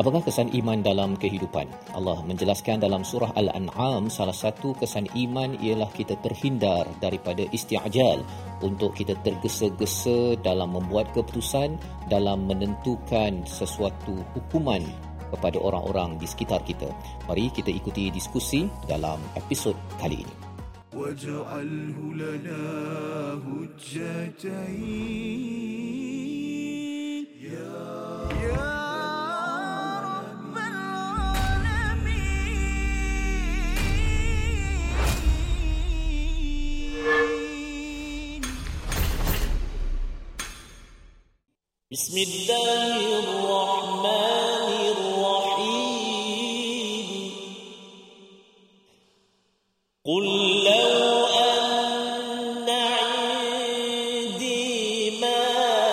Apakah kesan iman dalam kehidupan? Allah menjelaskan dalam surah Al-An'am, salah satu kesan iman ialah kita terhindar daripada isti'jal, untuk kita tergesa-gesa dalam membuat keputusan, dalam menentukan sesuatu hukuman kepada orang-orang di sekitar kita. Mari kita ikuti diskusi dalam episod kali ini. وَاجْعَلْهُ لَنَا هُجَّتَيْنِ يَا رَبَّ العالمين. بسم الله الرحمن الرحيم. قل لو أن عندي ما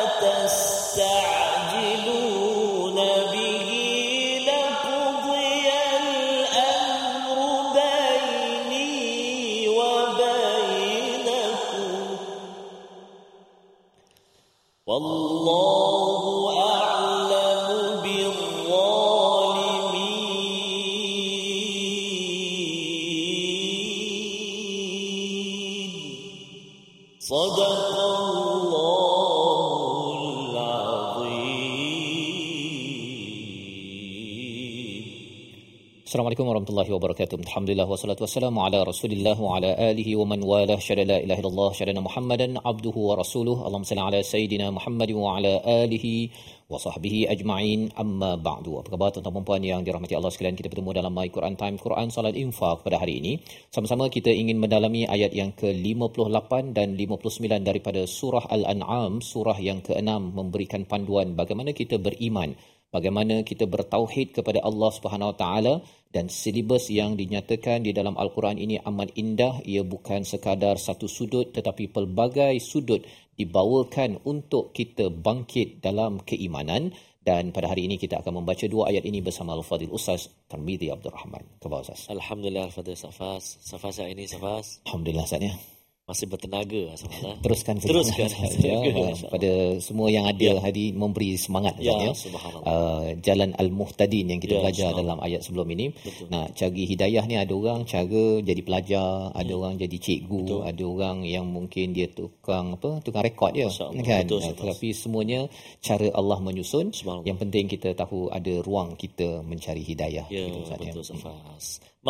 تستعجلون به لقضي الأمر بيني وبينكم والله أعلم بالظالمين. صدق الله العظيم. Assalamualaikum warahmatullahi wabarakatuh. Alhamdulillah wassalatu wassalamu ala Rasulillah wa ala alihi wa man walah. Syada la ilaha illallah, syadana Muhammadan abduhu wa rasuluh. Allahumma salli ala sayidina Muhammad wa ala alihi wa sahbihi ajma'in. Amma ba'du. Apa khabar tuan-tuan dan puan yang dirahmati Allah sekalian? Kita bertemu dalam My Quran Time, Quran Salat Infaq pada hari ini. Sama-sama kita ingin mendalami ayat yang ke-58 dan 59 daripada surah Al-An'am, surah yang ke-6, memberikan panduan bagaimana kita beriman, bagaimana kita bertauhid kepada Allah Subhanahu Wa Taala, dan silibus yang dinyatakan di dalam Al-Quran ini amat indah. Ia bukan sekadar satu sudut, tetapi pelbagai sudut dibawakan untuk kita bangkit dalam keimanan. Dan pada hari ini kita akan membaca dua ayat ini bersama Al-Fadhil Ustaz Tarmizi Abdul Rahman. Khabar Ustaz? Alhamdulillah Al-Fadhil Safas. Safas hari ini Safas. Alhamdulillah Ustaz ya. Masih bertenaga Safas. Teruskan ya, pada semua yang ada hari memberi semangat Ya, ya. subhanallah. Jalan Al-Muhtadin yang kita Ya, belajar dalam ayat sebelum ini. Betul. Nak cari hidayah ni, ada orang cara jadi pelajar, ada orang jadi cikgu, Betul. ada orang yang mungkin dia tukang rekod dia Masya Allah. kan. Betul, Ustaz. Tetapi semuanya cara Allah menyusun. Subhanallah. Yang penting kita tahu ada ruang kita mencari hidayah. Ya, Gitu, Ustaz, betul ya. Safas.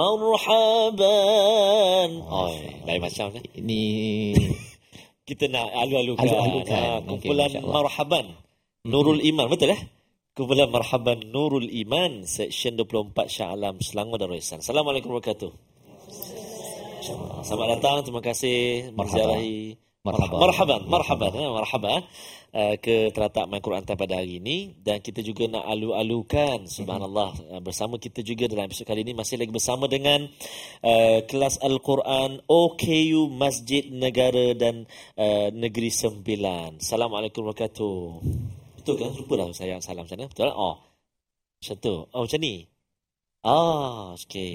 Marhaban. Lain macam kan? Ini Kita nak alu-alukan. Alu-alukan. Okey, Kumpulan Masya Allah. Marhaban Nurul Iman, betul Kumpulan Marhaban Nurul Iman, Seksyen 24 Shah Alam, Selangor Darul Ihsan. Assalamualaikum warahmatullahi wabarakatuh. Selamat datang, terima kasih menziarahi marhaban ke teratak My Quran Time pada hari ini. Dan kita juga nak alu-alukan, subhanallah, bersama kita juga dalam episod kali ini masih lagi bersama dengan kelas Al-Quran OKU Masjid Negara dan Negeri Sembilan. Assalamualaikum warahmatullahi wabarakatuh. Betul kan? Lupa lah saya salam sana. Betul? Macam tu. Macam ni. Okey.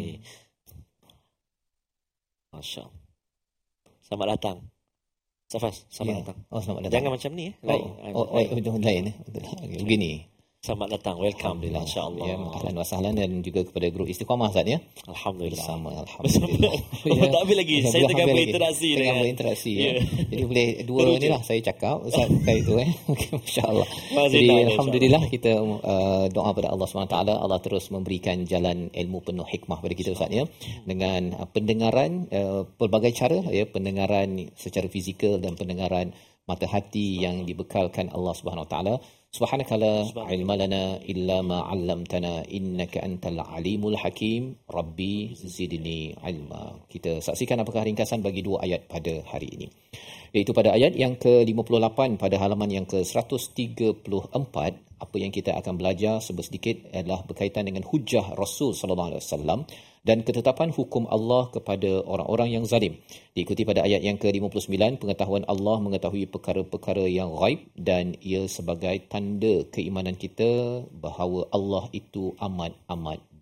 Masya Allah. Selamat datang. Safas, selamat datang. Selamat datang. Jangan macam ni lain. Betul lain. Begini. Selamat datang. Welcome. Alhamdulillah. Insya-Allah. Ya, ahlan wa sahlan, dan juga kepada grup Istiqamah Ustaz ya. Alhamdulillah. Bersama alhamdulillah. Tak habis lagi. Ya, Saya belum tengah habis berinteraksi lagi. dengan berinteraksi Ya. ya. Jadi boleh dua Terus ni je. lah saya cakap Ustaz kait tu Okey, masya-Allah. Masih Jadi tak ada, alhamdulillah kita doa pada Allah SWT, Allah terus memberikan jalan ilmu penuh hikmah pada kita Ustaz ya, dengan pendengaran pelbagai cara ya, pendengaran secara fizikal dan pendengaran mata hati yang dibekalkan Allah Subhanahu Wa Taala. Subhanaka la ilma lana illa ma 'allamtana innaka antal alimul hakim. Rabbi zidni ilma. Kita saksikan apakah ringkasan bagi dua ayat pada hari ini. Iaitu pada ayat yang ke-58 pada halaman yang ke-134, apa yang kita akan belajar sedikit adalah berkaitan dengan hujjah Rasul sallallahu alaihi wasallam dan ketetapan hukum Allah kepada orang-orang yang zalim. Diikuti pada ayat yang ke-59, pengetahuan Allah mengetahui perkara-perkara yang ghaib, dan ia sebagai tanda keimanan kita bahawa Allah itu amat-amat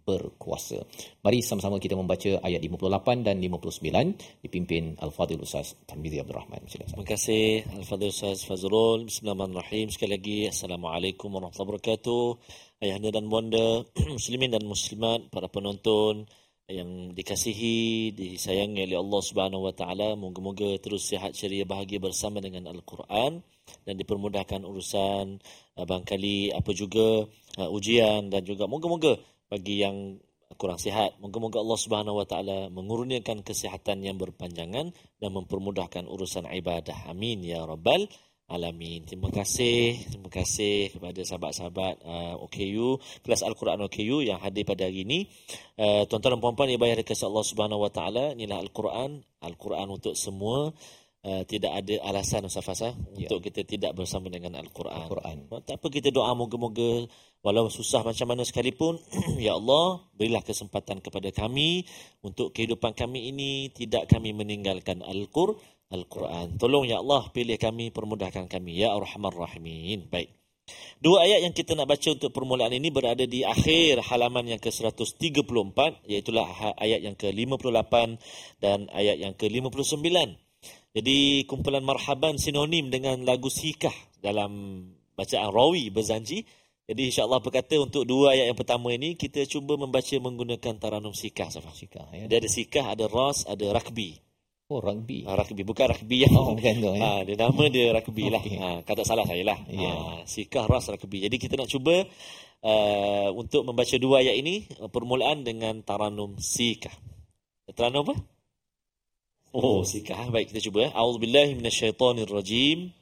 berkuasa. Mari sama-sama kita membaca ayat 58 dan 59 dipimpin Al-Fadhil Ustaz Tarmizi Abdul Rahman. Terima kasih Al-Fadhil Ustaz Fazrul. Bismillahirrahmanirrahim. Sekali lagi Assalamualaikum warahmatullahi wabarakatuh. Ayahanda dan bonda, muslimin dan muslimat, para penonton yang dikasihi, disayangi oleh Allah Subhanahu wa taala, moga-moga terus sihat ceria bahagia bersama dengan Al-Quran dan dipermudahkan urusan barangkali apa juga ujian, dan juga moga-moga bagi yang kurang sihat, moga-moga Allah Subhanahu wa taala mengurniakan kesihatan yang berpanjangan dan mempermudahkan urusan ibadah. Amin ya rabbal alamin. Terima kasih kepada sahabat-sahabat OKU, kelas Al-Quran OKU yang hadir pada hari ini. Tuan-tuan dan puan-puan yang dikasihi Allah Subhanahu wa taala, inilah Al-Quran untuk semua. Tidak ada alasan Ustaz untuk kita tidak bersama dengan Al-Quran. Tak apa, kita doa moga-moga walau susah macam mana sekalipun ya Allah, berilah kesempatan kepada kami untuk kehidupan kami ini tidak kami meninggalkan Al-Quran. Tolong ya Allah, pilih kami, permudahkan kami ya Arhamar Rahimin. Baik. Dua ayat yang kita nak baca untuk permulaan ini berada di akhir halaman yang ke-134, iaitu ayat yang ke-58 dan ayat yang ke-59. Jadi kumpulan marhaban sinonim dengan lagu sikah dalam bacaan rawi berzanji. Jadi insya-Allah berkata untuk dua ayat yang pertama ini kita cuba membaca menggunakan taranum sikah. Dia ada sikah, ada ras, ada rakbi. Oh, rugby. Rugby, bukan rugby yang bukan tu, dia nama dia rugby lah. Kata salah saya lah. Sikah, ras, rugby. Jadi kita nak cuba untuk membaca dua ayat ini permulaan dengan taranum sikah. Taranum apa? Oh, sikah. Baik, kita cuba. A'udzubillahi minasyaitonirrajim.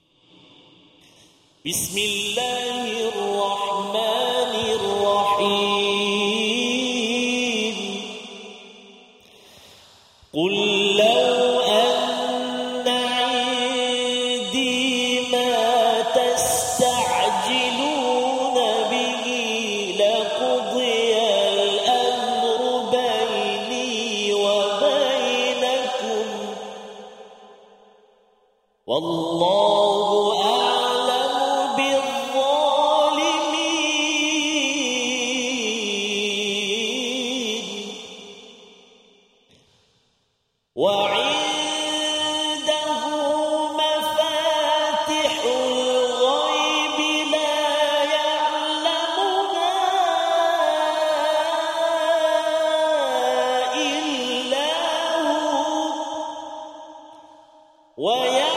Bismillahirrahmanirrahim. Qul law Wallahu a'lamu bizzalimin. Wa 'indahu mafatihul ghaibi la ya'lamuha illa hu wa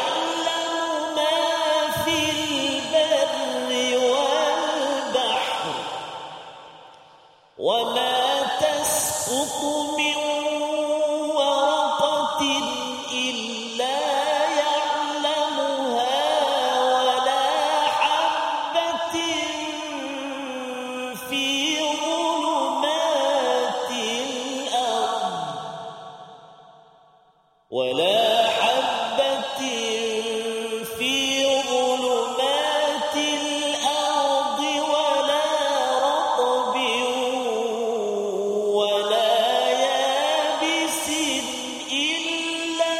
وما تسقط من ورقة إلا يعلمها ولا حبة في ظلمات الأرض ولا حبة في ظلمات الأرض ولا رطب ولا يابس إلا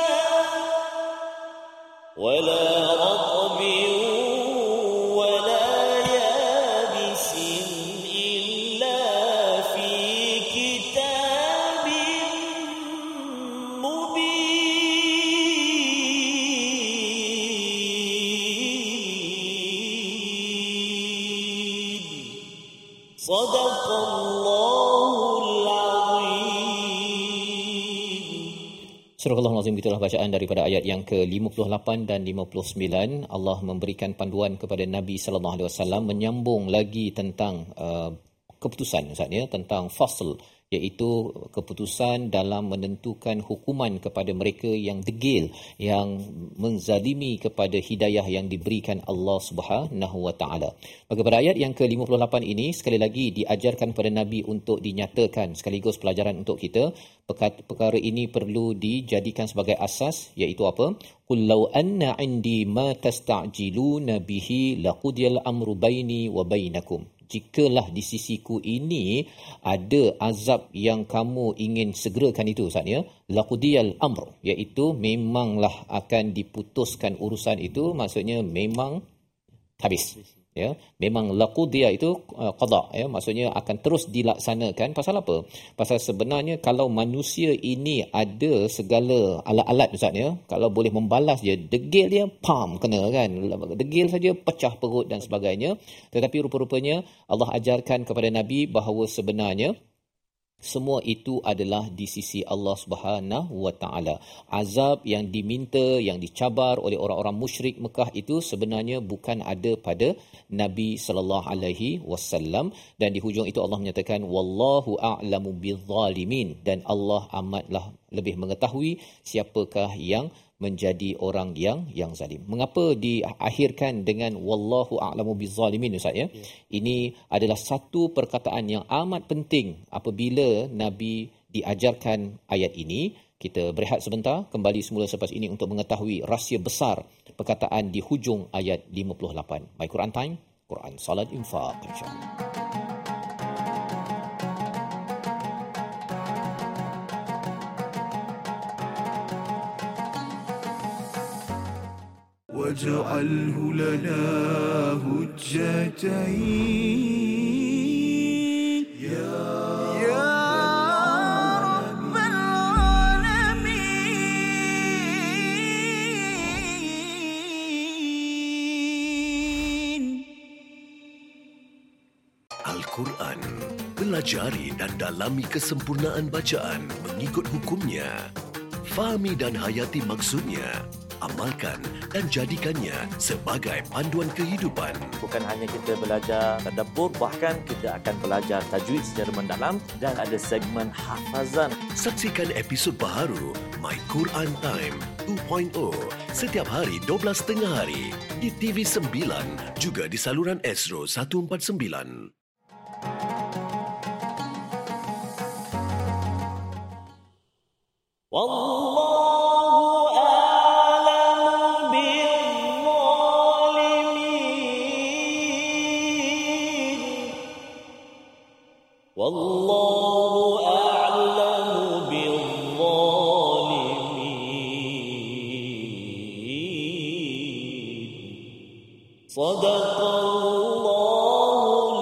في كتاب مبين. صدق الله العظيم. Surah Al-Azim, itulah bacaan daripada ayat yang ke-58 dan 59. Allah memberikan panduan kepada Nabi sallallahu alaihi wasallam menyambung lagi tentang keputusan Ustaz ya, tentang fasl, iaitu keputusan dalam menentukan hukuman kepada mereka yang degil, yang menzalimi kepada hidayah yang diberikan Allah Subhanahu wa taala. Maka pada ayat yang ke-58 ini sekali lagi diajarkan kepada Nabi untuk dinyatakan, sekaligus pelajaran untuk kita. Perkara ini perlu dijadikan sebagai asas, iaitu apa? Qul law anna 'indi ma tasta'jiluna bihi laqudiyal amru baini wa bainakum. Jikalah di sisiku ini ada azab yang kamu ingin segerakan itu Ustaz ya, laqudiyal amr, iaitu memanglah akan diputuskan urusan itu, maksudnya memang habis. Ya, memang laqudiya itu qada, ya, maksudnya akan terus dilaksanakan. Pasal apa? Pasal sebenarnya kalau manusia ini ada segala alat-alat Ustaz, ya, kalau boleh membalas je, degil dia pam kena kan, degil saja pecah perut dan sebagainya. Tetapi rupa-rupanya Allah ajarkan kepada Nabi bahawa sebenarnya semua itu adalah di sisi Allah Subhanahu wa taala. Azab yang diminta, yang dicabar oleh orang-orang musyrik Mekah itu sebenarnya bukan ada pada Nabi sallallahu alaihi wasallam, dan di hujung itu Allah menyatakan wallahu a'lamu bizzalimin, dan Allah amatlah lebih mengetahui siapakah yang menjadi orang yang zalim. Mengapa diakhirkan dengan wallahu a'lamu bizzalimin Ustaz, ya? Ini adalah satu perkataan yang amat penting apabila Nabi diajarkan ayat ini. Kita berehat sebentar, kembali semula selepas ini untuk mengetahui rahsia besar perkataan di hujung ayat 58. My Quran Time, Quran Salat Infaq, insya-Allah. واجعله لنا هجتين يا رب العالمين. Al-Quran. Pelajari dan dalami kesempurnaan bacaan mengikut hukumnya. Fahami dan hayati maksudnya. Amalkan dan jadikannya sebagai panduan kehidupan. Bukan hanya kita belajar tadabbur, bahkan kita akan belajar tajwid secara mendalam dan ada segmen hafazan. Saksikan episod baharu My Quran Time 2.0 setiap hari 12.30 hari di TV9, juga di saluran Astro 149. والله أعلم بالظالمين. صدق الله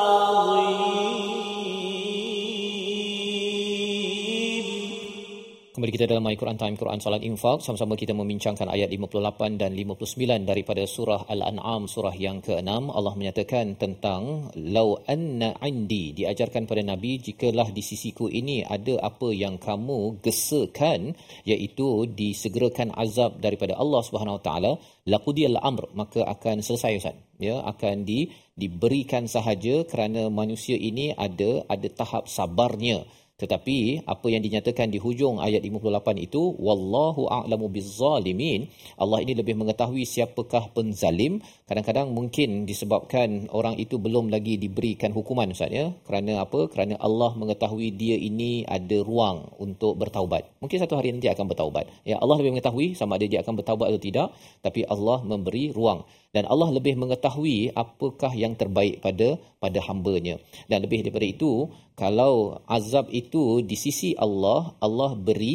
العظيم. Kembali kita dalam My Quran Time, Quran Salat Infaq. Sama-sama kita membincangkan ayat 58 dan 59 daripada surah Al-An'am, surah yang ke-6. Allah menyatakan tentang lau anna indi, diajarkan pada Nabi, jikalah di sisiku ini ada apa yang kamu gesakan, iaitu disegerakan azab daripada Allah Subhanahu Wa Taala, laqudiyal amr, maka akan selesai Ustaz, ya, akan diberikan sahaja, kerana manusia ini ada tahap sabarnya. Tetapi apa yang dinyatakan di hujung ayat 58 itu, wallahu a'lamu bizzalimin, Allah ini lebih mengetahui siapakah penzalim. Kadang-kadang mungkin disebabkan orang itu belum lagi diberikan hukuman Ustaz, ya. Kerana apa? Kerana Allah mengetahui dia ini ada ruang untuk bertaubat. Mungkin satu hari nanti akan bertaubat. Ya, Allah lebih mengetahui sama ada dia akan bertaubat atau tidak, tapi Allah memberi ruang. Dan Allah lebih mengetahui apakah yang terbaik pada hamba-Nya. Dan lebih daripada itu, kalau azab itu di sisi Allah, Allah beri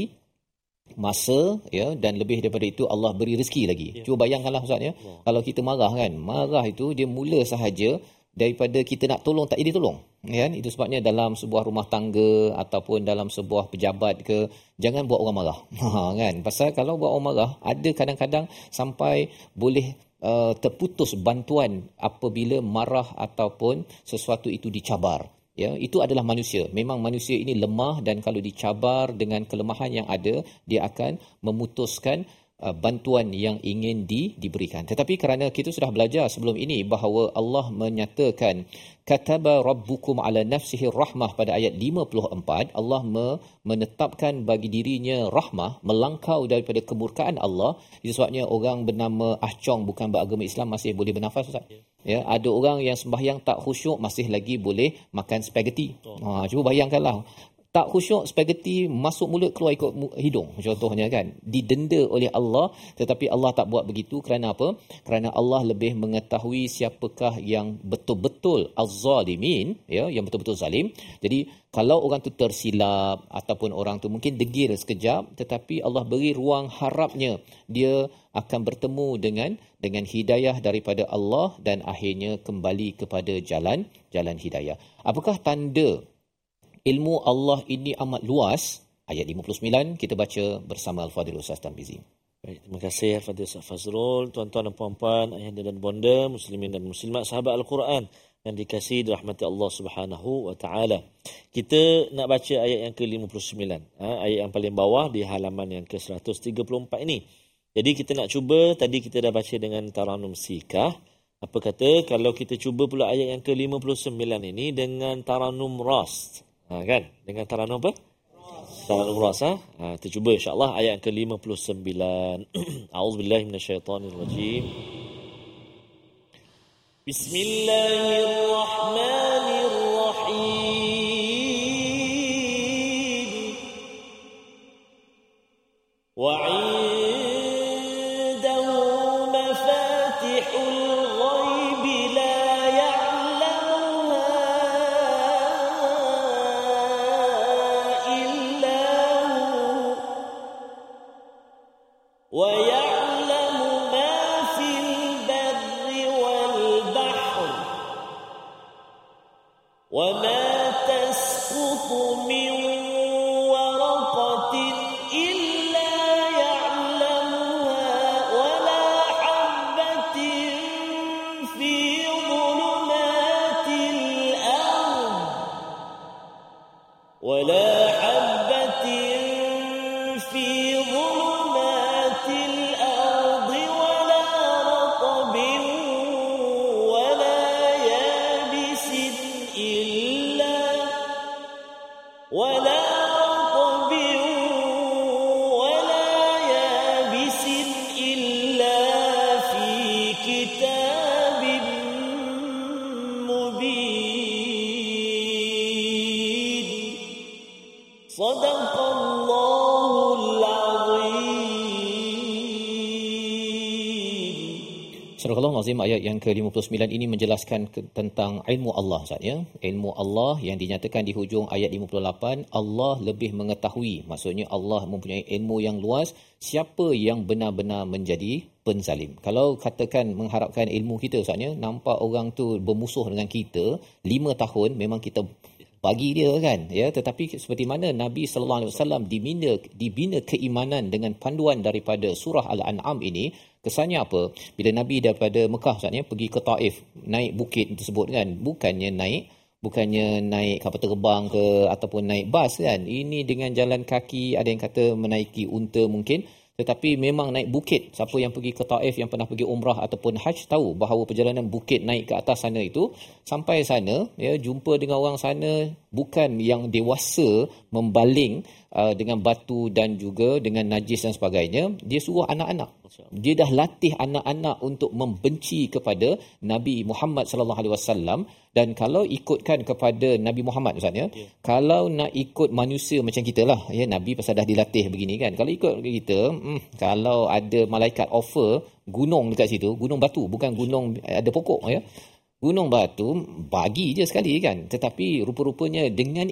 masa, ya, dan lebih daripada itu Allah beri rezeki lagi. Ya. Cuba bayangkanlah Ustaz, ya. Kalau kita marah kan, marah itu dia mula sahaja daripada kita nak tolong tak jadi tolong, kan? Itu sebabnya dalam sebuah rumah tangga ataupun dalam sebuah pejabat ke, jangan buat orang marah. Kan? Pasal kalau buat orang marah, ada kadang-kadang sampai boleh terputus bantuan apabila marah ataupun sesuatu itu dicabar. Ya, itu adalah manusia. Memang manusia ini lemah, dan kalau dicabar dengan kelemahan yang ada, dia akan memutuskan bantuan yang ingin diberikan. Tetapi kerana kita sudah belajar sebelum ini bahawa Allah menyatakan kataba rabbukum ala nafsihi rahmah pada ayat 54, Allah menetapkan bagi dirinya rahmah, melangkau daripada kemurkaan Allah. Itu sebabnya orang bernama Ah Chong bukan beragama Islam masih boleh bernafas Ustaz. Ya, ada orang yang sembahyang tak khusyuk masih lagi boleh makan spaghetti. Cuba bayangkanlah, Tak khusyuk, spaghetti masuk mulut keluar ikut hidung contohnya kan. Didenda oleh Allah, tetapi Allah tak buat begitu. Kerana apa? Kerana Allah lebih mengetahui siapakah yang betul-betul az-zalimin, ya, yang betul-betul zalim. Jadi kalau orang tu tersilap ataupun orang tu mungkin degil sekejap, tetapi Allah beri ruang harapnya dia akan bertemu dengan hidayah daripada Allah dan akhirnya kembali kepada jalan hidayah. Apakah tanda ilmu Allah ini amat luas? Ayat 59 kita baca bersama Al-Fadhil Ustaz Tarmizi. Baik, terima kasih Al-Fadhil Ustaz Fazrul, tuan-tuan dan puan-puan, ayahanda dan bonda, muslimin dan muslimat, sahabat Al-Quran yang dikasihi dirahmati Allah Subhanahu wa taala. Kita nak baca ayat yang ke-59, ayat yang paling bawah di halaman yang ke-134 ini. Jadi kita nak cuba, tadi kita dah baca dengan Taranum Sikah. Apa kata kalau kita cuba pula ayat yang ke-59 ini dengan Taranum Ras? Kan? Dengan Taranum apa? Taranum Ras. Kita cuba insya-Allah ayat yang ke-59. A'udzubillahi minasyaitonirrajim. Bismillahirrahmanirrahim. Wa 'indahu mafatihul ghaibi la ya'lamuha illa hu wa ya'lamu ma fil barri wal bahr wa ma tasqutu min waraqatin illa ya'lamuha wa la habatin fi dhulumatil ard wa la habatin fi dhulumatil ard wa la ratbin wa la yabisin illa wa la ratbin wa la yabisin illa fi kitabin mubin. Sadaqallahul azim. Surah Al-Azim ayat yang ke-59 ini menjelaskan tentang ilmu Allah, Ustaz, ya. Ilmu Allah yang dinyatakan di hujung ayat 58, Allah lebih mengetahui. Maksudnya Allah mempunyai ilmu yang luas siapa yang benar-benar menjadi penzalim. Kalau katakan mengharapkan ilmu kita, Ustaz, ya, nampak orang tu bermusuh dengan kita 5 tahun, memang kita bagi dia kan, ya. Tetapi seperti mana Nabi sallallahu alaihi wasallam dibina keimanan dengan panduan daripada surah Al-An'am ini, kesannya apa? Bila Nabi daripada Mekah, Ustaz, ya, pergi ke Taif, naik bukit tersebut kan, bukannya naik kapal terbang ke ataupun naik bas kan. Ini dengan jalan kaki, ada yang kata menaiki unta mungkin, tetapi memang naik bukit. Siapa yang pergi ke Taif, yang pernah pergi umrah ataupun haj, tahu bahawa perjalanan bukit naik ke atas sana itu, sampai sana, ya, jumpa dengan orang sana bukan yang dewasa membaling dengan batu dan juga dengan najis dan sebagainya. Dia suruh anak-anak. Dia dah latih anak-anak untuk membenci kepada Nabi Muhammad sallallahu alaihi wasallam. Dan kalau ikutkan kepada Nabi Muhammad, Ustaz, ya, kalau nak ikut manusia macam kita lah, ya, Nabi pasal dah dilatih begini kan. Kalau ikut kita, kalau ada malaikat offer gunung dekat situ, gunung batu, bukan gunung ada pokok, ya, gunung batu, bagi je sekali kan. Tetapi rupa-rupanya dengan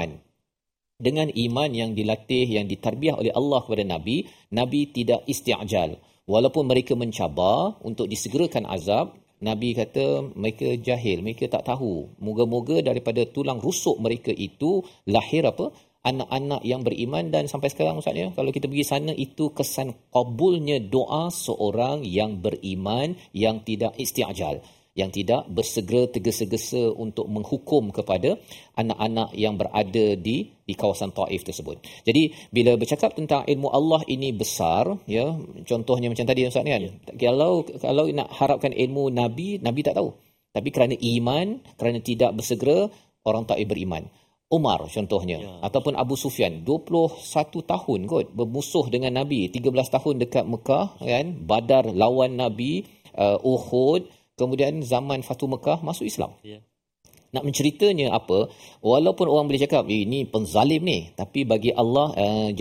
iman yang dilatih, yang ditarbiah oleh Allah kepada Nabi, Nabi tidak isti'jal. Walaupun mereka mencabar untuk disegerakan azab, Nabi kata mereka jahil, mereka tak tahu. Moga-moga daripada tulang rusuk mereka itu lahir apa? Anak-anak yang beriman. Dan sampai sekarang, Ustaz, ya, kalau kita pergi sana, itu kesan kabulnya doa seorang yang beriman, yang tidak isti'jal, yang tidak bersegera tergesa-gesa untuk menghukum kepada anak-anak yang berada di kawasan Taif tersebut. Jadi bila bercakap tentang ilmu Allah ini besar, ya, contohnya macam tadi, Ustaz, kan, kalau nak harapkan ilmu Nabi tak tahu. Tapi kerana iman, kerana tidak bersegera, orang Taif beriman. Umar contohnya, ataupun Abu Sufyan 21 tahun kot bermusuh dengan Nabi, 13 tahun dekat Mekah kan, Badar lawan Nabi, Uhud, kemudian zaman Fatu Mekah masuk Islam. Nak menceritanya apa? Walaupun orang boleh cakap ini penzalim ni, tapi bagi Allah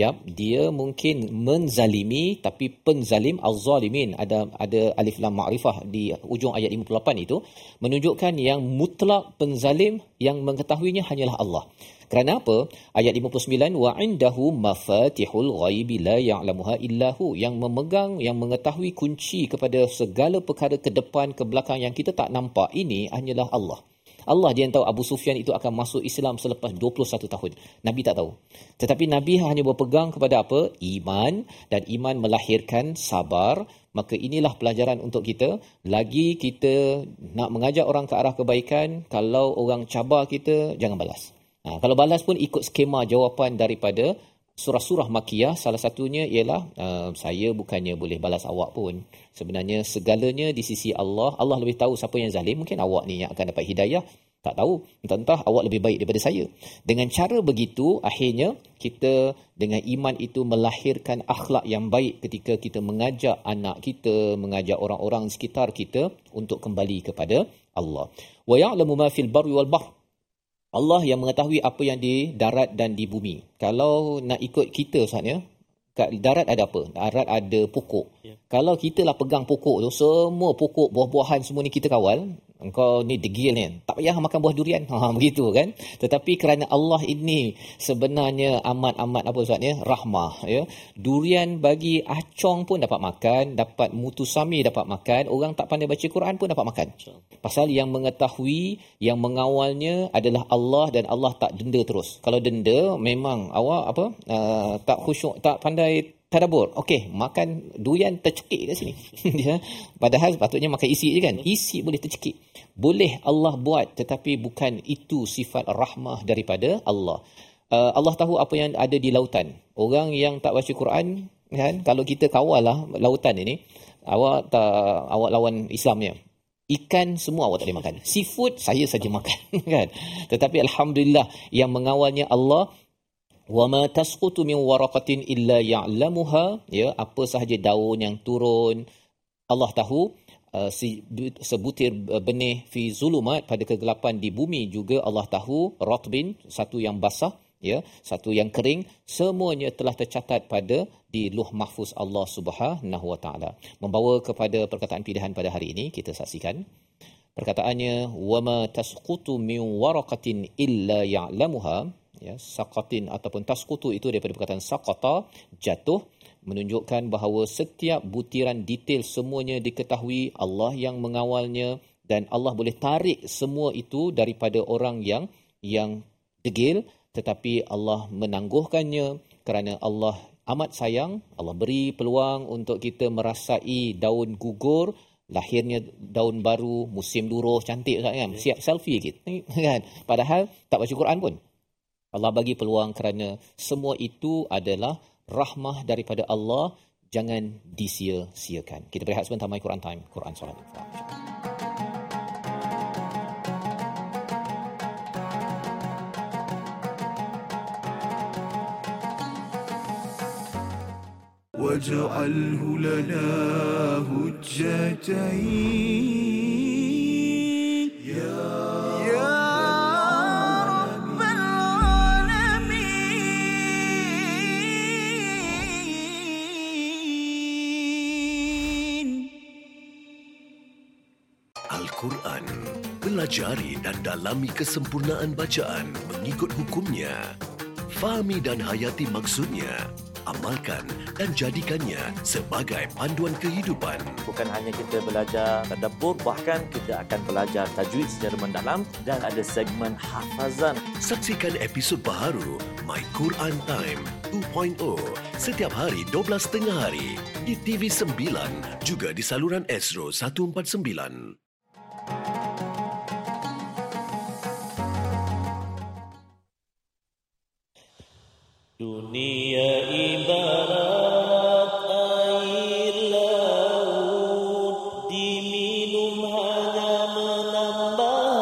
dia mungkin menzalimi, tapi penzalim az-zalimin, ada alif lam ma'rifah di ujung ayat 58 itu menunjukkan yang mutlak penzalim yang mengetahuinya hanyalah Allah. Kerana apa? Ayat 59, wa indahu mafatihul ghaibi la ya'lamuha illahu, yang memegang, yang mengetahui kunci kepada segala perkara ke depan ke belakang yang kita tak nampak ini hanyalah Allah. Allah dia yang tahu Abu Sufyan itu akan masuk Islam selepas 21 tahun. Nabi tak tahu. Tetapi Nabi hanya berpegang kepada apa? Iman, dan iman melahirkan sabar. Maka inilah pelajaran untuk kita. Lagi kita nak mengajak orang ke arah kebaikan, kalau orang cabar kita, jangan balas. Kalau balas pun ikut skema jawapan daripada surah-surah Makkiyah. Salah satunya ialah saya bukannya boleh balas awak pun. Sebenarnya segalanya di sisi Allah. Allah lebih tahu siapa yang zalim. Mungkin awak ni yang akan dapat hidayah. Tak tahu. Entah-entah awak lebih baik daripada saya. Dengan cara begitu, akhirnya kita dengan iman itu melahirkan akhlak yang baik ketika kita mengajak anak kita, mengajak orang-orang sekitar kita untuk kembali kepada Allah. Wa ya'lamu ma fil barri wal bahr. Allah yang mengetahui apa yang di darat dan di bumi. Kalau nak ikut kita saatnya, kat darat ada apa? Darat ada pokok. Ya. Kalau kita lah pegang pokok tu, semua pokok, buah-buahan semua ni kita kawal, engkau ni degil ni, tak payah makan buah durian. Begitu kan? Tetapi kerana Allah ini sebenarnya amat-amat apa Ustaz rahmah, ya. Durian bagi acong pun dapat makan, dapat mutusami dapat makan, orang tak pandai baca Quran pun dapat makan. Pasal yang mengetahui, yang mengawalnya adalah Allah, dan Allah tak denda terus. Kalau denda memang awak tak khusyuk, tak pandai tadabbur. Okey, makan durian tercekik kat sini. Padahal patutnya makan isi je kan. Isi boleh tercekik. Boleh Allah buat, tetapi bukan itu sifat rahmah daripada Allah. Allah tahu apa yang ada di lautan. Orang yang tak baca Quran kan, kalau kita kawal lah lautan ini, awak lawan Islamnya. Ikan semua awak tak boleh makan. Seafood saya saja makan kan. Tetapi alhamdulillah yang mengawalnya Allah. Wa ma tasqutu min waraqatin illa ya'lamuha, ya, apa sahaja daun yang turun Allah tahu. Sebutir benih fi zulumat, pada kegelapan di bumi juga Allah tahu. Ratbin, satu yang basah, ya, satu yang kering, semuanya telah tercatat pada di Lauh Mahfuz Allah Subhanahu wa taala. Membawa kepada perkataan pilihan pada hari ini, kita saksikan perkataannya, wa ma tasqutu min waraqatin illa ya'lamuha. Ya, saqatin ataupun tasqutu itu daripada perkataan saqata, jatuh, menunjukkan bahawa setiap butiran detail semuanya diketahui Allah yang mengawalnya, dan Allah boleh tarik semua itu daripada orang yang degil, tetapi Allah menangguhkannya kerana Allah amat sayang. Allah beri peluang untuk kita merasai daun gugur, lahirnya daun baru, musim luruh, cantik kan, siap selfie kan, padahal tak baca Quran pun. Allah bagi peluang kerana semua itu adalah rahmah daripada Allah. Jangan disia-siakan. Kita berehat sebentar, My Quran Time, Quran Salat. واجعله لنا هجتين Al-Quran. Pelajari dan dalami kesempurnaan bacaan mengikut hukumnya. Fahami dan hayati maksudnya. Amalkan dan jadikannya sebagai panduan kehidupan. Bukan hanya kita belajar tadabbur, bahkan kita akan belajar tajwid secara mendalam, dan ada segmen hafazan. Saksikan episod baharu My Quran Time 2.0 setiap hari 12.30 hari di TV9, juga di saluran Astro 149. Dunia ibarat air laut, diminum hanya menambah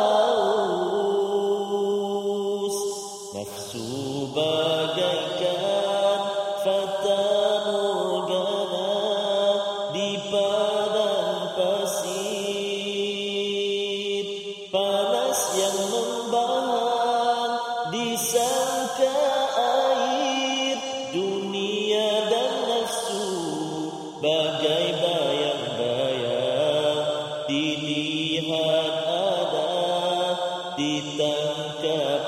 haus. Nafsu bagaikan fata morgana di padang pasir, panas yang ditangkap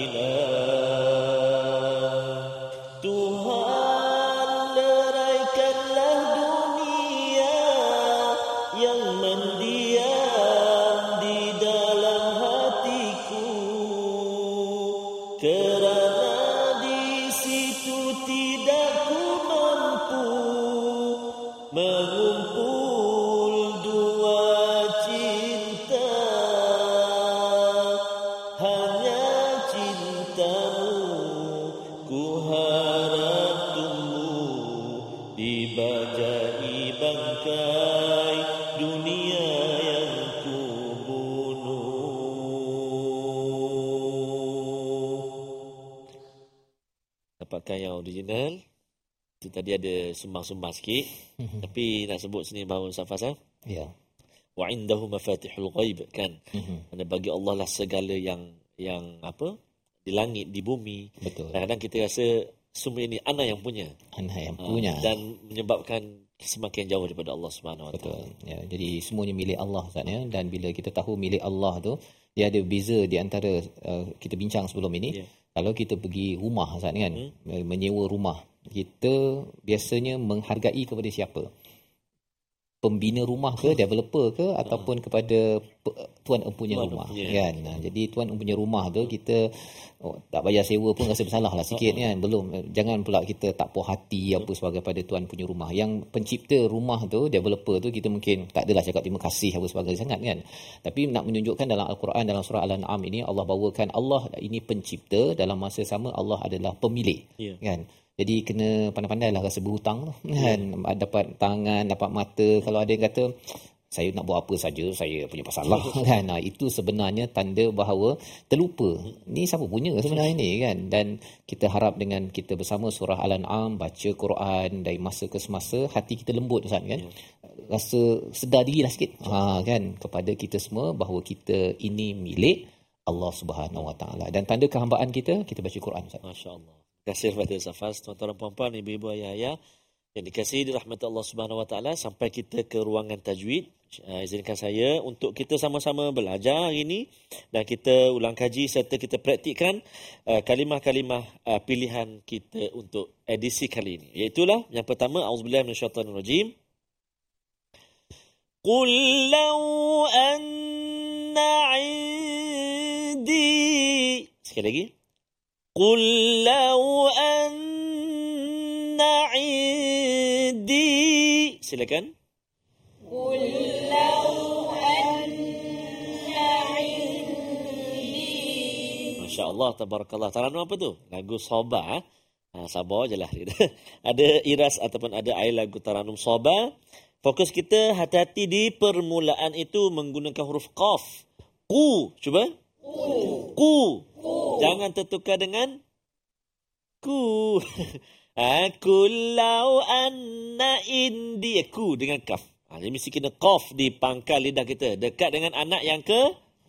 hilang. Tuhan leraikanlah dunia yang mendiam di dalam hatiku, kerana di situ tidak ku mampu mengumpul dua cinta, hanya cintamu ku harap tumbuh di bajai bangkai dunia yang ku bunuh. Dapatkan yang original. Itu tadi ada sumbang-sumbang sikit. Tapi nak sebut sini bahawa Ustaz Fazal, Ya. wa indahu mafatihul ghaib, kan. Kerana bagi Allah lah segala yang apa, di langit, di bumi. Betul. Kadang-kadang kita rasa semua ini ana yang punya. Anak yang punya. Dan menyebabkan semakin jauh daripada Allah Subhanahu Wa Taala. Betul. Ya, jadi semuanya milik Allah Ustaz, ya. Dan bila kita tahu milik Allah tu, dia ada beza di antara kita bincang sebelum ini. Ya. Kalau kita pergi rumah Ustaz kan, menyewa rumah, kita biasanya menghargai kepada siapa? Pembina rumah ke, developer ke, ataupun kepada tuan empunya rumah, kan. Jadi tuan empunya rumah tu kita tak bayar sewa pun rasa bersalah lah sikit, kan. Jangan pula kita tak puas hati apa sebagai pada tuan punya rumah. Yang pencipta rumah tu, developer tu, kita mungkin tak adalah cakap terima kasih apa sebagainya sangat, kan. Tapi nak menunjukkan dalam Al-Quran, dalam surah Al-An'am ini, Allah bawakan Allah ini pencipta, dalam masa sama Allah adalah pemilik, kan. Jadi kena pandai-pandailah rasa berhutang, kan. Dapat tangan, dapat mata. Kalau ada yang kata saya nak buat apa saja, saya punya masalah, kan. Itu sebenarnya tanda bahawa terlupa. Ni siapa punya sebenarnya ni, kan. Dan kita harap dengan kita bersama surah Al-An'am, baca Quran dari masa ke semasa, hati kita lembut, Ustaz, kan. Rasa sedar dirilah sikit, kan, kepada kita semua bahawa kita ini milik Allah Subhanahu Wa Taala. Dan tanda kehambaan kita baca Quran, Ustaz. Masya-Allah. Terima kasih kepada Ustaz Faz, tuan-tuan dan puan-puan, ibu-ibu, ayah-ayah yang dikasihi dirahmati Allah Subhanahu Wa Taala. Sampai kita ke ruangan tajwid, izinkan saya untuk kita sama-sama belajar hari ini dan kita ulang kaji serta kita praktikkan kalimah-kalimah pilihan kita untuk edisi kali ini. Iaitulah yang pertama, auzubillahi minasyaitanirrajim. Qul law anna 'indi. Sekali lagi. Qul law anna 'indi. Silakan. Qul law anna 'indi. Masya-Allah, tabarakallah. Taranum apa tu? Lagu Sabah. Sabar je lah. Ada iras ataupun ada air lagu taranum Sabah. Fokus kita hati-hati di permulaan itu menggunakan huruf qaf. Qu. Cuba. Qu. Jangan tertukar dengan ku. Kullau anna indi. Ku dengan kaf. Jadi mesti kena qaf di pangkal lidah kita. Dekat dengan anak yang ke?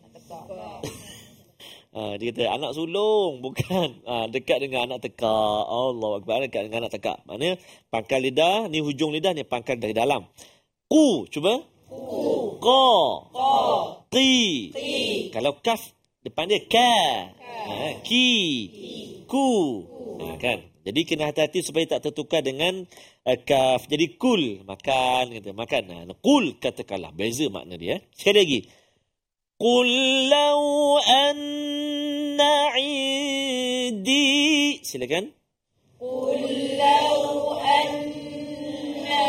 Dia kata anak sulung. Bukan. Dekat dengan anak tekak. Allah Akbar. Dekat dengan anak tekak. Maknanya pangkal lidah. Ni hujung lidah ni pangkal dari dalam. Ku. Cuba. Ku. Qa. Qi. Kalau kaf depan dia ka. Ki. Ku. Kan. Jadi kena hati-hati supaya tak tertukar dengan kaf. Jadi kul. Makan. Kata. Makan. Kul katakanlah. Beza makna dia. Sekali lagi. Qul law anna 'indi. Silakan. Qul law anna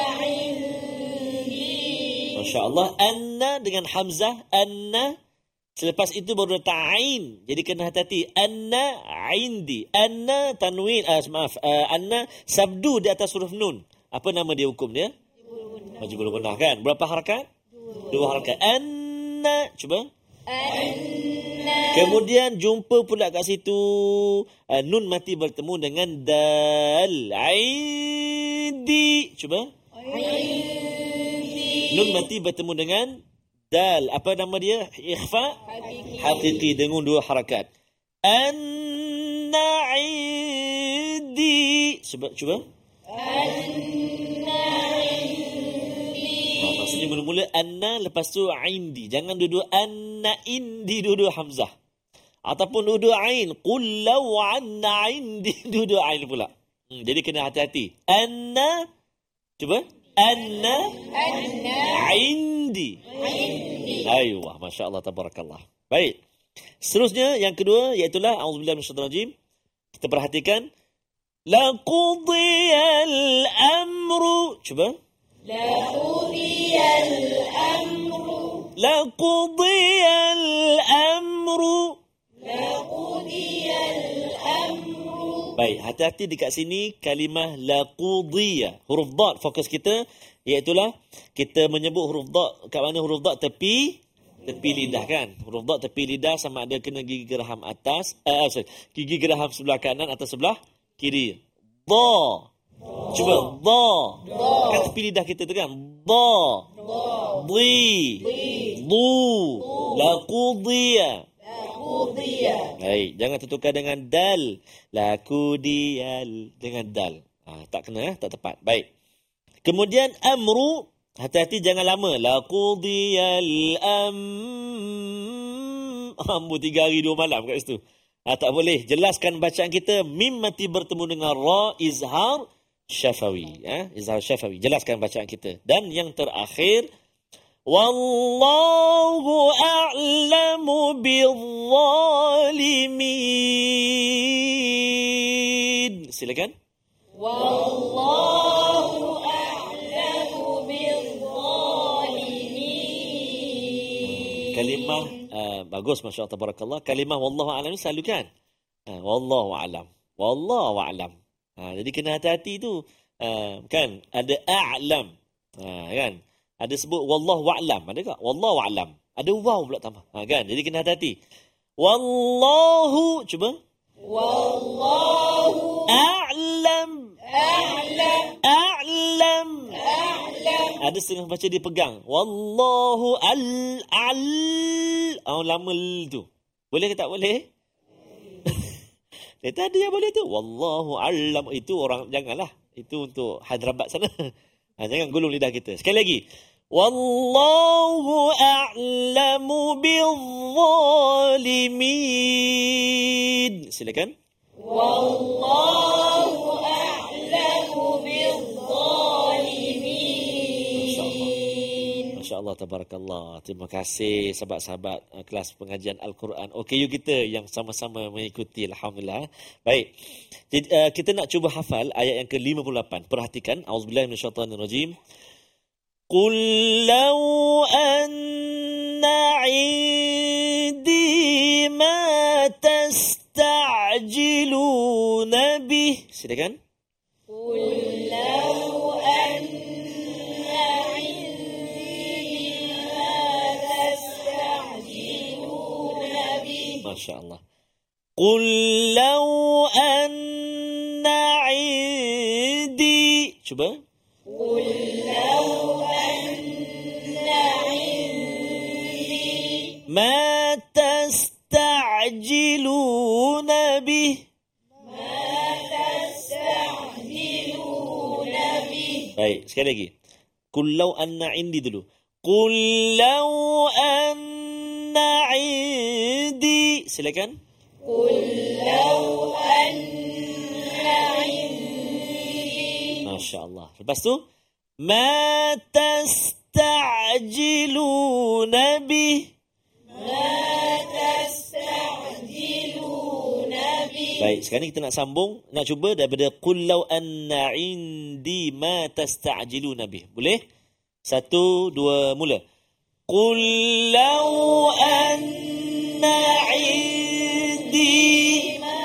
'indi. Masya-Allah, anna dengan hamzah, anna. Selepas itu baru datang ain. Jadi kena hati-hati. Anna 'indi. Anna tanwin, anna sabdu di atas huruf nun. Apa nama dia, hukum dia? Majbul gunnah, kan? Berapa harakat? Dua harakat. Anna. Cuba. Anna. Kemudian jumpa pula kat situ nun mati bertemu dengan dal. Aidi. Cuba. Aidi. Nun mati bertemu dengan dal. Apa nama dia? Ikhfa. Hakiki dengan dua harakat. Anna aidi. Cuba. Anna. Maksudnya mula-mula anna lepas tu indi. Jangan dua-dua anna indi, dua-dua hamzah. Ataupun dua ain. Qul law anna indi. Dua ain pula. Jadi kena hati-hati. Anna. Cuba. Anna. Indi. Ayuh. Masya Allah. Tabarakallah. Baik. Seterusnya yang kedua iaitulah a'udzubillahi minasyaitonir rajim. Kita perhatikan laqudiyal amru. Cuba. Laqudiyal amru. Laqudiyal amru. Laqudiyal amru. Baik, hati-hati dekat sini kalimah laqudiyah. Huruf dad fokus kita iaitulah kita menyebut huruf dad kat mana huruf dad tepi lidah kan. Huruf dad tepi lidah sama ada kena gigi geraham atas, gigi geraham sebelah kanan atau sebelah kiri. Dha. Cuba dha. Kan tepi lidah kita tu kan. Dha. Dhi. Du. Laqudiyah. Baik, jangan tertukar dengan dal. Laqudiyal dengan dal. Tak kena tak tepat. Baik. Kemudian amru. Hati-hati jangan lama. Laqudiyal amru 3 hari 2 malam kat situ. Tak boleh. Jelaskan bacaan kita. Mim mati bertemu dengan ra izhar syafawi. Izhar syafawi. Jelaskan bacaan kita. Dan yang terakhir. Wallahu a'lamu bizzalimin. Silakan. Wallahu kalimah bagus, Masya Allah, tabarakallah. Kalimah wallahu a'lam selalu kan? Wallahu a'lam. Wallahu a'lam. Jadi kena hati-hati tu. Kan? Ada a'lam. Kan? Ada sebut wallahu a'lam. Ada tak? Wallahu a'lam. Ada waw pula tambah. Kan? Jadi kena hati-hati. Wallahu. Cuba. Wallahu a'lam. A'lam. A'lam. Ada setengah baca dia pegang. Wallahu lama tu. Boleh ke tak boleh? Tadi yang boleh tu. Wallahu a'lam. Itu orang, janganlah. Itu untuk Hyderabad sana. Jangan gulung lidah kita. Sekali lagi. Wallahu a'lamu bizzalimin. Silakan. Wallahu a'lamu bizzalimin. Masya Allah, tabarakallah. Terima kasih sahabat-sahabat kelas pengajian Al-Quran OKU kita yang sama-sama mengikuti. Alhamdulillah. Baik. Jadi, kita nak cuba hafal ayat yang ke-58. Perhatikan. A'udzubillahi minasyaitonirrajim. Qul law anna 'indi ma tasta'jiluna bih. Silakan. Qul law anna 'indi ma tasta'jiluna bih. Masya Allah. Qul law anna 'indi. Cuba. Qul law ما تستعجلون به Baik, sekali lagi. Qul law anna 'indi dulu. Qul law anna 'indi. Silakan. Qul law anna 'indi. Masya-Allah. Lepas tu ma tasta'jiluna bih. Baik, sekarang kita nak sambung, nak cuba daripada qul law anna 'indi ma tasta'jiluna bih. Boleh? 1 2 mula. Qul law anna 'indi ma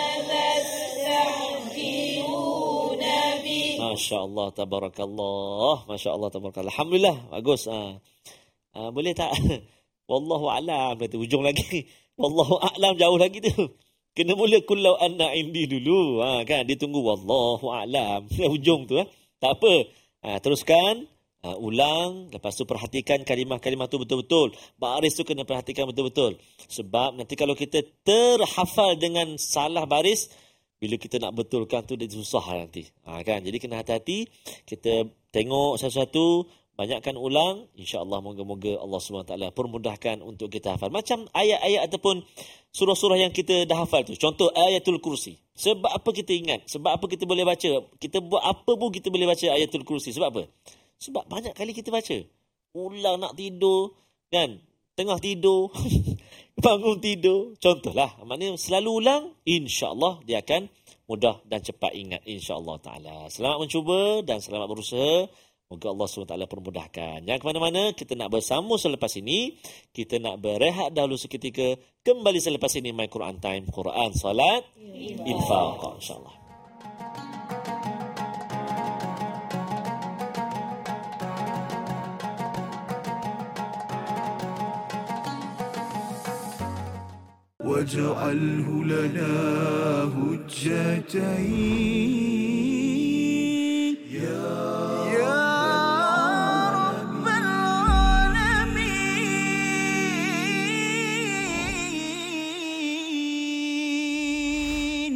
tasta'jiluna bih. Masya-Allah, tabarakallah. Masya-Allah, tabarakallah. Alhamdulillah, bagus. Boleh tak? Wallahu a'lam itu hujung lagi. Wallahu a'lam jauh lagi tu. Kena mula qul law anna 'indi dulu. Kan dia tunggu wallahu a'lam. Hujung tu Tak apa. Teruskan, ulang, lepas tu perhatikan kalimah-kalimah tu betul-betul. Baris tu kena perhatikan betul-betul. Sebab nanti kalau kita terhafal dengan salah baris, bila kita nak betulkan tu dia susah nanti. Kan? Jadi kena hati-hati. Kita tengok satu-satu, Banyakkan ulang, insya-Allah moga-moga Allah SWT permudahkan untuk kita hafal. Macam ayat-ayat ataupun surah-surah yang kita dah hafal tu. Contoh Ayatul Kursi. Sebab apa kita ingat? Sebab apa kita boleh baca? Kita buat apa pun kita boleh baca Ayatul Kursi. Sebab apa? Sebab banyak kali kita baca. Ulang nak tidur, kan? Tengah tidur, bangun tidur. Contohlah, maknanya selalu ulang, insya-Allah dia akan mudah dan cepat ingat, insya-Allah taala. Selamat mencuba dan selamat berusaha. Moga Allah SWT permudahkan. Jangan ke mana-mana, kita nak bersambung selepas ini. Kita nak berehat dahulu seketika. Kembali selepas ini My Quran Time, Quran, Salat, Infaq, insya-Allah. واجعله لنا هجتين يا رب العالمين.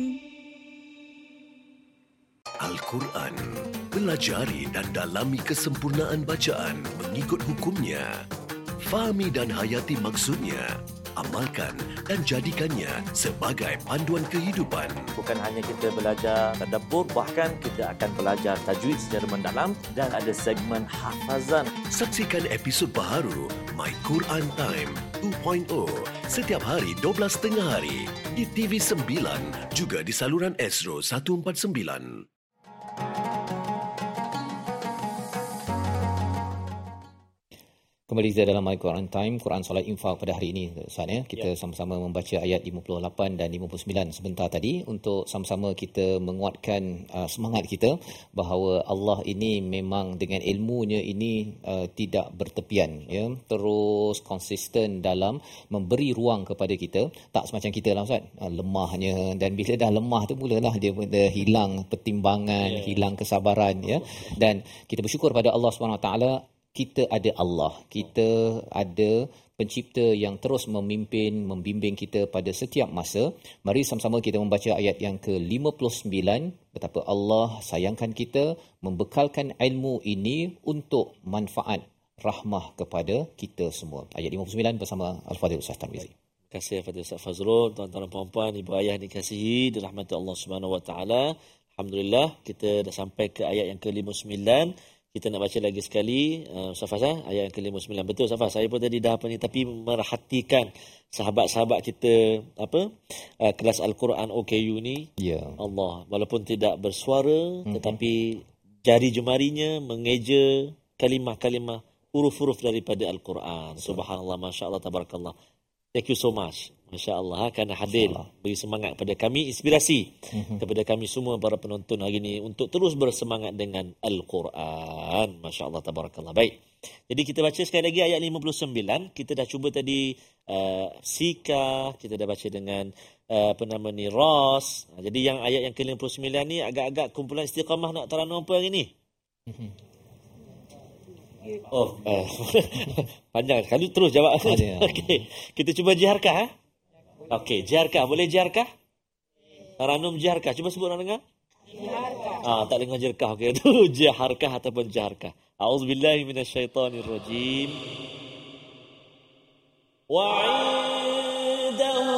Al-Quran. Pelajari dan dalami kesempurnaan bacaan mengikut hukumnya. Fahami dan hayati maksudnya. Amalkan dan jadikannya sebagai panduan kehidupan. Bukan hanya kita belajar tadabbur, bahkan kita akan belajar tajwid secara mendalam dan ada segmen hafazan. Saksikan episod baharu My Quran Time 2.0 setiap hari 12.30 hari di TV9 juga di saluran Astro 149. Kembali kita dalam My Quran Time, Quran Salat Infaq pada hari ini, Ustaz, ya. Kita sama-sama membaca ayat 58 dan 59 sebentar tadi untuk sama-sama kita menguatkan semangat kita bahawa Allah ini memang dengan ilmunya ini tidak bertepian, ya. Terus konsisten dalam memberi ruang kepada kita. Tak semacam kita lah, Ustaz. Lemahnya, dan bila dah lemah tu mulalah dia hilang pertimbangan, hilang kesabaran, ya. Dan kita bersyukur pada Allah SWT. Kita ada Allah, kita ada pencipta yang terus memimpin, membimbing kita pada setiap masa. Mari sama-sama kita membaca ayat yang ke-59, betapa Allah sayangkan kita, membekalkan ilmu ini untuk manfaat, rahmah kepada kita semua. Ayat 59 bersama Al-Fadhil Ustaz Tarmizi. Terima kasih kepada Ustaz Fazrul, tuan-tuan dan puan-puan, ibu ayah dikasihi dirahmati Allah Subhanahu Wa Taala. Alhamdulillah, kita dah sampai ke ayat yang ke-59. Kita nak baca lagi sekali, Ustaz Faz, ayat yang ke-59. Betul, Ustaz Faz. Saya pun tadi dah tapi merhatikan sahabat-sahabat kita, kelas Al-Quran OKU ni. Ya. Allah, walaupun tidak bersuara, tetapi jari jemarinya mengeja kalimah-kalimah, huruf-huruf daripada Al-Quran. Subhanallah, Masya Allah, Tabarakallah. Thank you so much. Masya Allah, kerana hadir, beri semangat kepada kami, inspirasi kepada kami semua para penonton hari ini untuk terus bersemangat dengan Al-Quran. Masya Allah, Tabarakallah. Baik, jadi kita baca sekali lagi ayat 59. Kita dah cuba tadi Sika, kita dah baca dengan Ras. Jadi yang ayat yang ke-59 ni agak-agak kumpulan Istiqamah nak taranum apa hari ni? Panjang sekali, terus jawab. Okey, kita cuba jiharkah. Okey, jiharkah, boleh jiharkah? Taranum jiharkah, cuba sebut orang dengar. Jiharkah. Tak dengar jiharkah. Okey, itu jiharkah ataupun jiharkah. A'udzubillahi minasyaitonirrajim. Wa 'indahu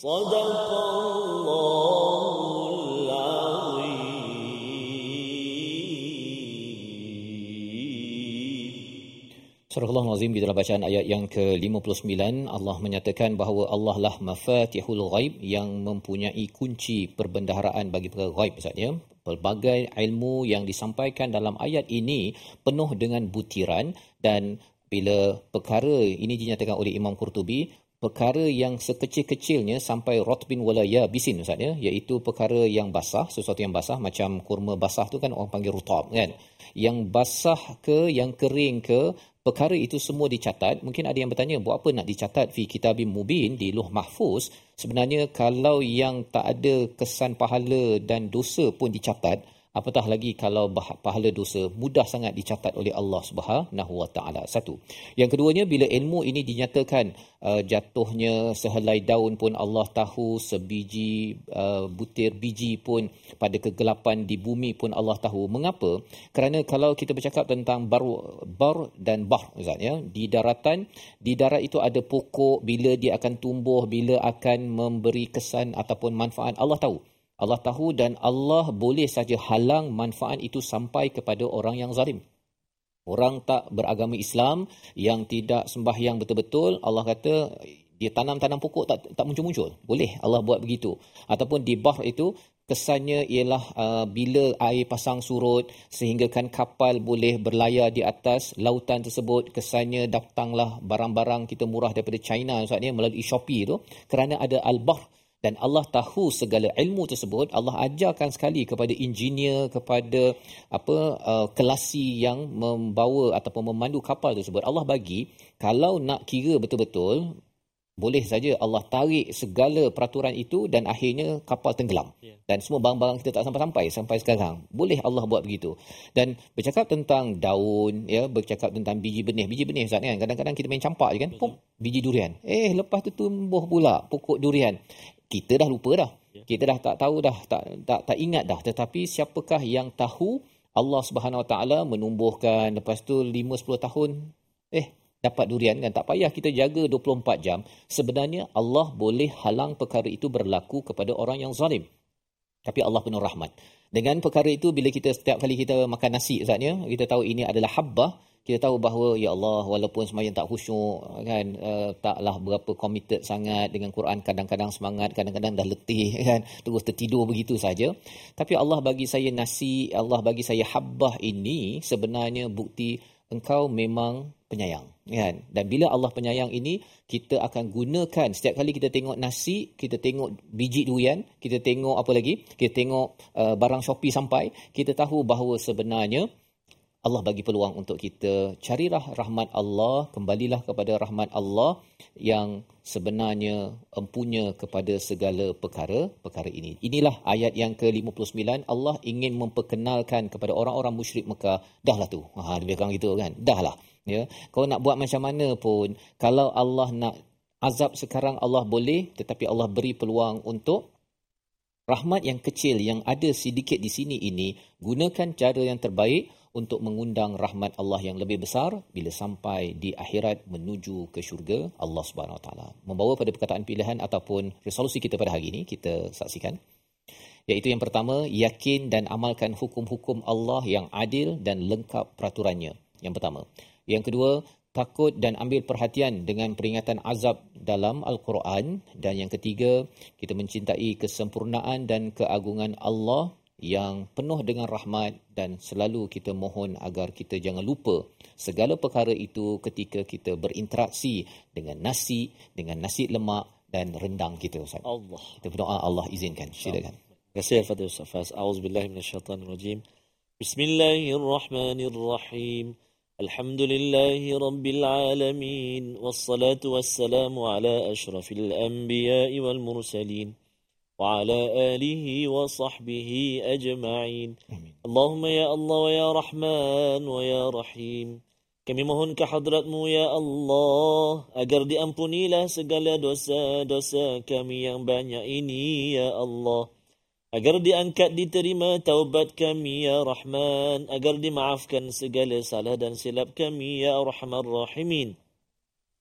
Sadaqallahul Azim. Surah Al-Azim di dalam bacaan ayat yang ke-59 Allah menyatakan bahawa Allah lah mafatihul ghaib yang mempunyai kunci perbendaharaan bagi perkara ghaib maksudnya pelbagai ilmu yang disampaikan dalam ayat ini penuh dengan butiran dan bila perkara ini dinyatakan oleh Imam Qurtubi perkara yang sekecil-kecilnya sampai rotbin wala yabisin maksudnya iaitu perkara yang basah sesuatu yang basah macam kurma basah tu kan orang panggil rutab kan yang basah ke yang kering ke perkara itu semua dicatat. Mungkin ada yang bertanya, buat apa nak dicatat fi kitabim mubin di Lauh Mahfuz? Sebenarnya kalau yang tak ada kesan pahala dan dosa pun dicatat, apatah lagi kalau pahala dosa mudah sangat dicatat oleh Allah Subhanahu Wa Taala. Satu. Yang keduanya bila ilmu ini dinyatakan jatuhnya sehelai daun pun Allah tahu, sebiji butir biji pun pada kegelapan di bumi pun Allah tahu. Mengapa? Kerana kalau kita bercakap tentang bar dan bahr misalnya di daratan, di darat itu ada pokok, bila dia akan tumbuh, bila akan memberi kesan ataupun manfaat Allah tahu. Allah tahu dan Allah boleh saja halang manfaat itu sampai kepada orang yang zalim. Orang tak beragama Islam yang tidak sembahyang betul-betul, Allah kata dia tanam pokok tak muncul-muncul. Boleh Allah buat begitu. Ataupun di bahr itu kesannya ialah bila air pasang surut sehinggakan kapal boleh berlayar di atas lautan tersebut, kesannya datanglah barang-barang kita murah daripada China maksudnya melalui Shopee tu kerana ada al-bahr. Dan Allah tahu segala ilmu tersebut. Allah ajarkan sekali kepada engineer, kepada kelasi yang membawa ataupun memandu kapal tersebut. Allah bagi, kalau nak kira betul-betul, boleh saja Allah tarik segala peraturan itu dan akhirnya kapal tenggelam. Dan semua barang-barang kita tak sampai sekarang. Boleh Allah buat begitu. Dan bercakap tentang daun, bercakap tentang biji benih Ustaz kan. Kadang-kadang kita main campak je kan, pum, biji durian. Lepas tu tumbuh pula pokok durian. Kita dah lupa dah. Kita dah tak tahu dah, tak ingat dah. Tetapi siapakah yang tahu Allah Subhanahu Wa Taala menumbuhkan lepas tu 5-10 tahun dapat durian kan, tak payah kita jaga 24 jam. Sebenarnya Allah boleh halang perkara itu berlaku kepada orang yang zalim. Tapi Allah penuh rahmat. Dengan perkara itu bila kita setiap kali kita makan nasi Ustaznya, kita tahu ini adalah habbah, kita tahu bahawa ya Allah walaupun sembahyang tak khusyuk kan, taklah berapa committed sangat dengan Quran, kadang-kadang semangat, kadang-kadang dah letih kan, terus tertidur begitu saja. Tapi Allah bagi saya nasi, Allah bagi saya habbah ini sebenarnya bukti engkau memang penyayang kan. Dan bila Allah penyayang ini, kita akan gunakan setiap kali kita tengok nasi, kita tengok biji durian, kita tengok apa lagi, kita tengok barang Shopee sampai, kita tahu bahawa sebenarnya Allah bagi peluang untuk kita carilah rahmat Allah, kembalilah kepada rahmat Allah yang sebenarnya empunya kepada segala perkara ini. Inilah ayat yang ke-59. Allah ingin memperkenalkan kepada orang-orang musyrik Mekah, dahlah tu. Dia bilang gitu kan. Dahlah. Ya. Kau nak buat macam mana pun, kalau Allah nak azab sekarang Allah boleh, tetapi Allah beri peluang untuk rahmat yang kecil yang ada sedikit di sini ini, gunakan cara yang terbaik untuk mengundang rahmat Allah yang lebih besar bila sampai di akhirat menuju ke syurga Allah Subhanahu Wa Taala. Membawa pada perkataan pilihan ataupun resolusi kita pada hari ini, kita saksikan. Iaitu yang pertama, yakin dan amalkan hukum-hukum Allah yang adil dan lengkap peraturannya. Yang pertama. Yang kedua, takut dan ambil perhatian dengan peringatan azab dalam Al-Quran. Dan yang ketiga, kita mencintai kesempurnaan dan keagungan Allah yang penuh dengan rahmat, dan selalu kita mohon agar kita jangan lupa segala perkara itu ketika kita berinteraksi dengan nasi lemak dan rendang kita Ustaz. Allah. Kita berdoa Allah izinkan. Silakan. Terima kasih Fadil Ustaz Faz. A'udzubillahi minasyaitanirrajim. Bismillahirrahmanirrahim. Alhamdulillahi rabbil alamin, wassalatu wassalamu ala asyrafil anbiya'i wal mursalin wa ala alihi wa sahbihi ajma'in. Allahumma ya Allah wa ya Rahman wa ya Rahim, kami mohon ke hadratmu ya Allah agar diampunilah segala dosa-dosa kami yang banyak ini ya Allah, agar diangkat diterima taubat kami ya Rahman, agar dimaafkan segala salah dan silap kami ya Arhamar Rahimin.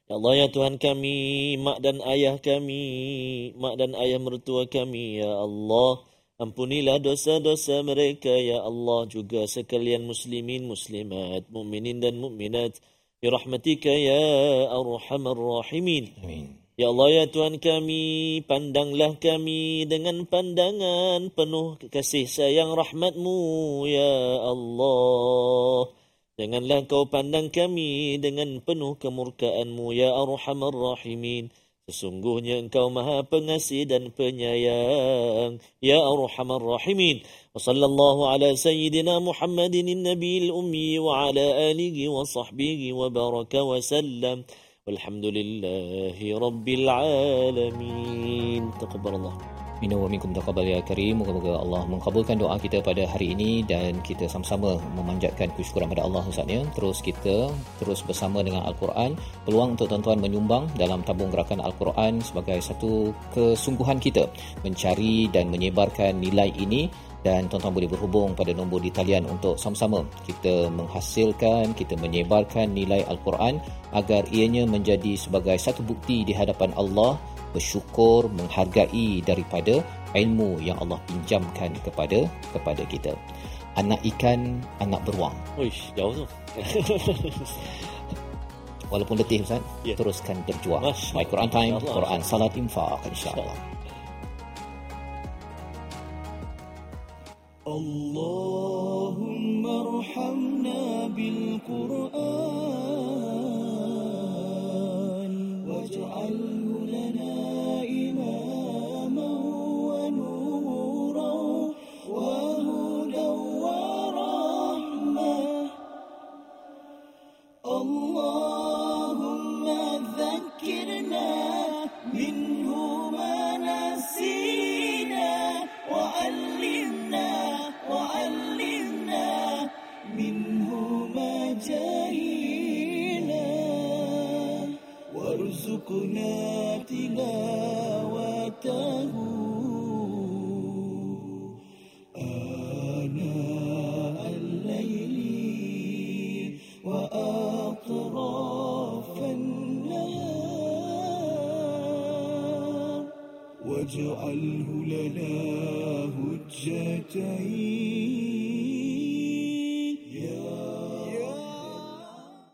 Ya Allah, ya Tuhan kami, mak dan ayah kami, mak dan ayah mertua kami, ya Allah. Ampunilah dosa-dosa mereka, ya Allah. Juga sekalian muslimin, muslimat, mukminin dan mukminat. Birahmatika ya arhamar rahimin. Amin. Ya Allah, ya Tuhan kami, pandanglah kami dengan pandangan penuh kasih sayang rahmat-Mu, ya Allah. Janganlah Kau pandang kami dengan penuh kemurkaan-Mu, ya arhamar rahimin. Sesungguhnya Engkau Maha Pengasih dan Penyayang, ya arhamar rahimin. Wa sallallahu ala sayyidina Muhammadin nabiyil ummi wa ala alihi wa sahbihi wa baraka wa sallam. Walhamdulillahi rabbil alamin. Taqabbalallah. Minna wa minkum taqabbal ya karim. Moga-moga Allah mengabulkan doa kita pada hari ini dan kita sama-sama memanjatkan kesyukuran pada Allah Ustaz ya. Kita bersama dengan Al-Quran. Peluang untuk tuan-tuan menyumbang dalam tabung gerakan Al-Quran sebagai satu kesungguhan kita mencari dan menyebarkan nilai ini, dan tuan-tuan boleh berhubung pada nombor di talian untuk sama-sama kita menghasilkan, kita menyebarkan nilai Al-Quran agar ianya menjadi sebagai satu bukti di hadapan Allah, bersyukur, menghargai daripada ilmu yang Allah pinjamkan kepada kita. Anak ikan, anak beruang. Uish, jauh tu. Walaupun letih Ustaz, Ya. teruskan berjuang. Masya My Quran Time, Allah. Quran Salat Infaq insya-Allah. اللهم ارحمنا بالقرآن واجعله لنا إماما ونورا وهدى ورحمة. اللهم ذكرنا منه ما نسينا وعلمنا منه ما جهلنا وارزقنا تلاوته آناء الليل وأطراف النهار واجعله لنا هجتين